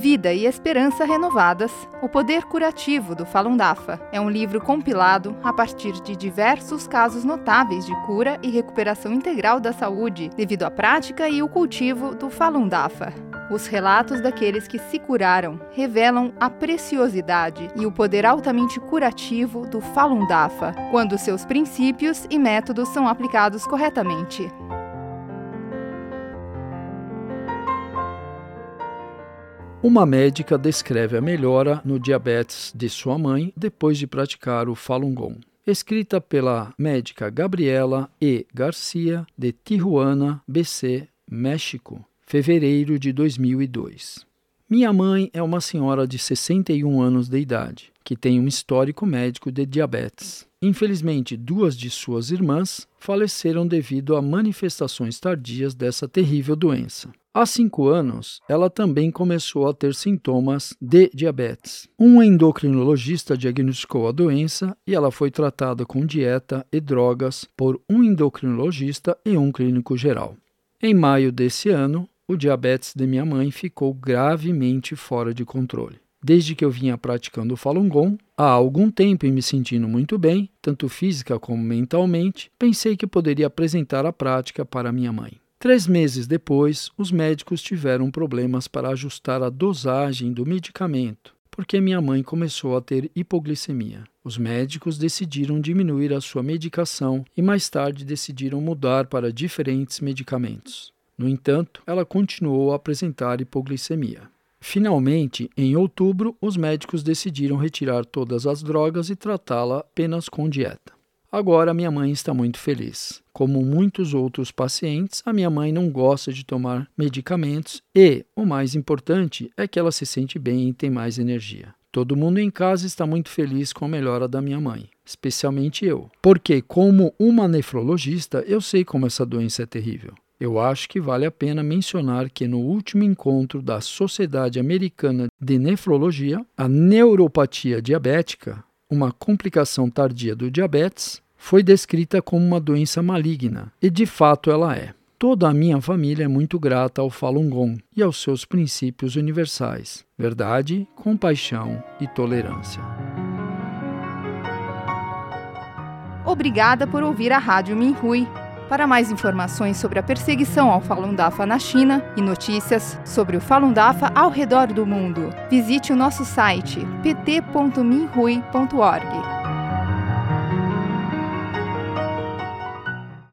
Vida e Esperança Renovadas, o Poder Curativo do Falun Dafa. É um livro compilado a partir de diversos casos notáveis de cura e recuperação integral da saúde devido à prática e o cultivo do Falun Dafa. Os relatos daqueles que se curaram revelam a preciosidade e o poder altamente curativo do Falun Dafa, quando seus princípios e métodos são aplicados corretamente. Uma médica descreve a melhora no diabetes de sua mãe depois de praticar o Falun Gong. Escrita pela médica Gabriela E. Garcia, de Tijuana, BC, México, fevereiro de 2002. Minha mãe é uma senhora de 61 anos de idade, que tem um histórico médico de diabetes. Infelizmente, 2 de suas irmãs faleceram devido a manifestações tardias dessa terrível doença. Há 5 anos, ela também começou a ter sintomas de diabetes. Um endocrinologista diagnosticou a doença e ela foi tratada com dieta e drogas por um endocrinologista e um clínico geral. Em maio desse ano, o diabetes de minha mãe ficou gravemente fora de controle. Desde que eu vinha praticando o Falun Gong, há algum tempo e me sentindo muito bem, tanto física como mentalmente, pensei que poderia apresentar a prática para minha mãe. 3 meses depois, os médicos tiveram problemas para ajustar a dosagem do medicamento, porque minha mãe começou a ter hipoglicemia. Os médicos decidiram diminuir a sua medicação e mais tarde decidiram mudar para diferentes medicamentos. No entanto, ela continuou a apresentar hipoglicemia. Finalmente, em outubro, os médicos decidiram retirar todas as drogas e tratá-la apenas com dieta. Agora, minha mãe está muito feliz. Como muitos outros pacientes, a minha mãe não gosta de tomar medicamentos e, o mais importante, é que ela se sente bem e tem mais energia. Todo mundo em casa está muito feliz com a melhora da minha mãe, especialmente eu, porque, como uma nefrologista, eu sei como essa doença é terrível. Eu acho que vale a pena mencionar que no último encontro da Sociedade Americana de Nefrologia, a neuropatia diabética, uma complicação tardia do diabetes, foi descrita como uma doença maligna, e de fato ela é. Toda a minha família é muito grata ao Falun Gong e aos seus princípios universais: verdade, compaixão e tolerância. Obrigada por ouvir a Rádio Minhui. Para mais informações sobre a perseguição ao Falun Dafa na China e notícias sobre o Falun Dafa ao redor do mundo, visite o nosso site pt.minhui.org.